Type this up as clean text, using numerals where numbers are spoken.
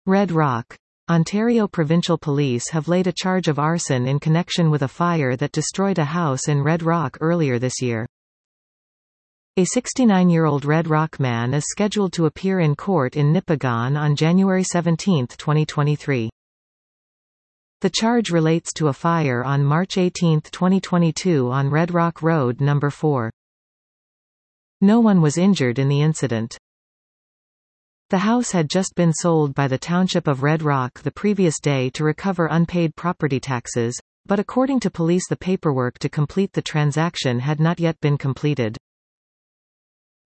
Red Rock. Ontario Provincial Police have laid a charge of arson in connection with a fire that destroyed a house in Red Rock earlier this year. A 69-year-old Red Rock man is scheduled to appear in court in Nipigon on January 17, 2023. The charge relates to a fire on March 18, 2022 on Red Rock Road No. 4. No one was injured in the incident. The house had just been sold by the Township of Red Rock the previous day to recover unpaid property taxes, but according to police the paperwork to complete the transaction had not yet been completed.